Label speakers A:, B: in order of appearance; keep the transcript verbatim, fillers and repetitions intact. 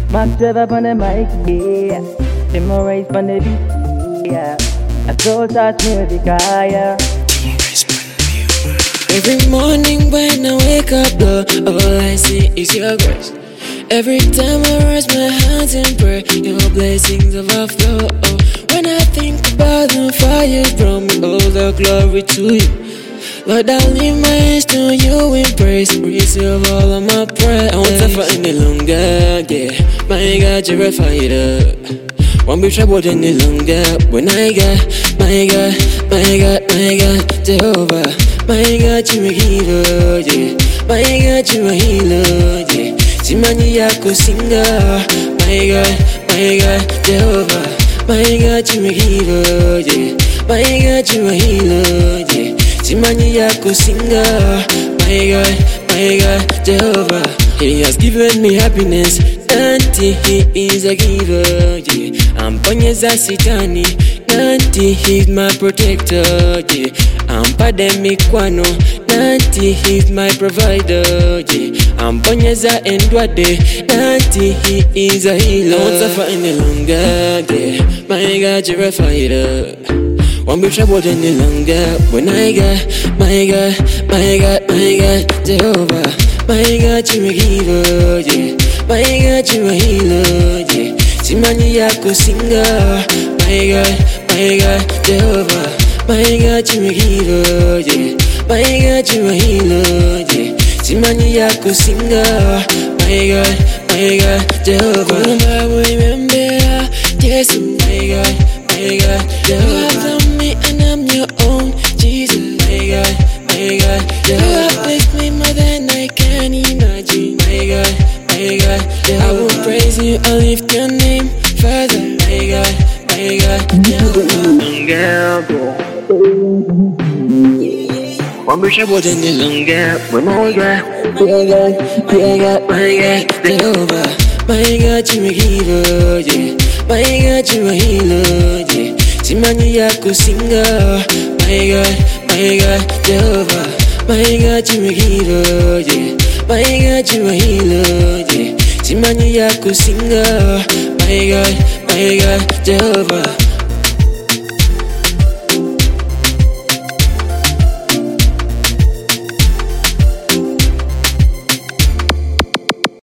A: Mark Trevor on the mic, yeah. Timorize on the beat, yeah. I told that music, yeah.
B: Every morning when I wake up, Lord, all I see is your grace. Every time I raise my hands in prayer, your blessings overflow. When I think about the fire you brought me, all the glory to you. Lord, I lift my hands to you in praise. Receive all of my prayer. I won't suffer any longer, yeah. My God, you're a fighter. Won't be troubled any longer. When I got, my God, my God, my God, Jehovah. My God, you're a healer, yeah. My God, you're a healer, yeah. Simani yako singa. My God, my God, Jehovah. My God, you're a healer, yeah. My God, you're a healer, yeah. Simani yako singa. My God, my God, Jehovah. He has given me happiness, Nanti he is a giver, yeah. Amponyeza sitani, Nanti he's my protector, yeah. Ampadde mikwano, Nanti he's my provider, yeah. Amponyeza endwadde, Nanti he is a healer. I won't suffer any longer, yeah. My God, you're a fighter. Won't be troubled any longer. When I got, my God, my God, my God, Jehovah. My God, you're a healer, yeah. My God, you're a healer, yeah. Simani yako singa. My God, my God, Jehovah. My God, you're a healer, yeah. My God, you're a healer, yeah. Simani yako singa. My God, my God, Jehovah. Kumba remember, yes, my God, my God, Jehovah. And I'm your own, Jesus. My God, my God, you have blessed me more than I can imagine. My God, my God, I will praise you, I'll lift your name further. My God, my God, one more trouble than the longer. When my God, my God, my God, my God, Jehovah. My God, you're a healer, yeah. My God, you're a healer, yeah. Simani yako singa. My God, my God, Jehovah. My God, you're a healer, yeah. My God, you're a healer, yeah. Simani yako singa. My God, my God, Jehovah.